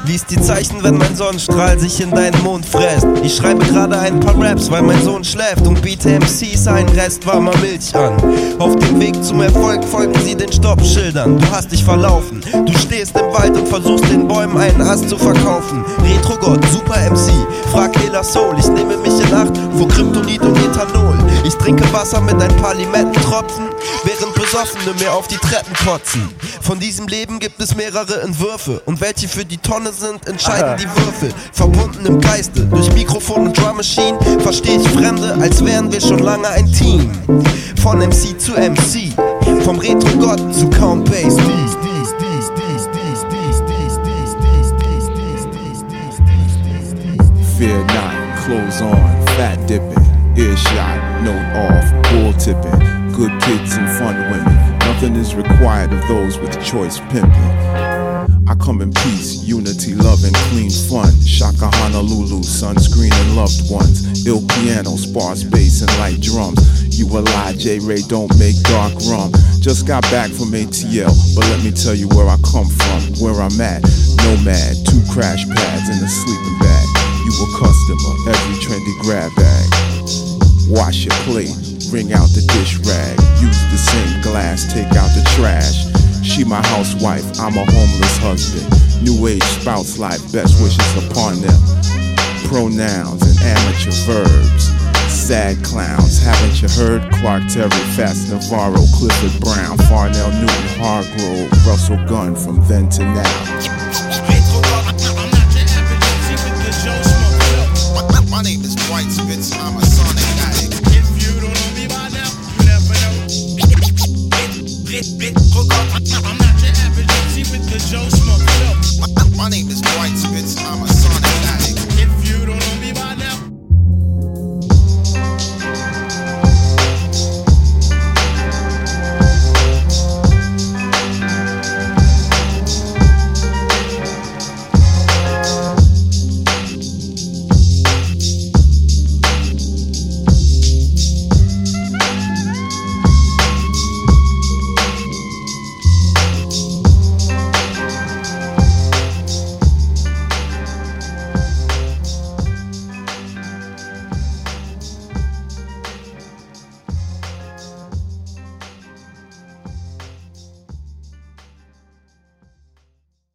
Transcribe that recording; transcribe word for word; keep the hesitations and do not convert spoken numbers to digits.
Lies die Zeichen, wenn mein Sonnenstrahl sich in deinen Mond fräst. Ich schreibe gerade ein paar Raps, weil mein Sohn schläft und biete M Cs einen Rest warmer Milch an. Auf dem Weg zum Erfolg folgen sie den Stoppschildern. Du hast dich verlaufen, du stehst im Wald und versuchst den Bäumen einen Ast zu verkaufen. Retro-Gott, Super M C, frag Hela Soul. Ich nehme mich in Acht vor Kryptonit und Ethanol. Ich trinke Wasser mit ein paar Limettentropfen, während Besoffene mir auf die Treppen kotzen. Von diesem Leben gibt es mehrere Entwürfe und welche für die Tonne sind, entscheiden die Würfel. Verbunden im Geiste, durch Mikrofon und Drum Machine verstehe ich Fremde, als wären wir schon lange ein Team. Von M C zu M C, vom Retro-Gott zu Count Basie. Fear not, clothes on, fat dipping, earshot, note off, bull tipping, good kids and fun women. Nothing is required of those with choice pimping. I come in peace, unity, love, and clean fun. Shaka Honolulu, sunscreen and loved ones. Ill piano, sparse bass, and light drums. You a lie, J-Ray don't make dark rum. Just got back from A T L, but let me tell you where I come from, where I'm at. Nomad, two crash pads and a sleeping bag. You a customer, every trendy grab bag. Wash your plate, wring out the dish rag. Use the sink glass, take out the trash. She my housewife, I'm a homeless husband. New age spouts like best wishes upon them. Pronouns and amateur verbs. Sad clowns, haven't you heard? Clark Terry, Fats Navarro, Clifford Brown, Farnell Newton, Hargrove, Russell Gunn from then to now. My name is Dwight Spitz, I'm a sonic addict. If you don't know me by now, you never know. Bit, bit, hook up. I'm not your average M C with the Joe Smoke. My name is Dwight Spitz, I'm a sonic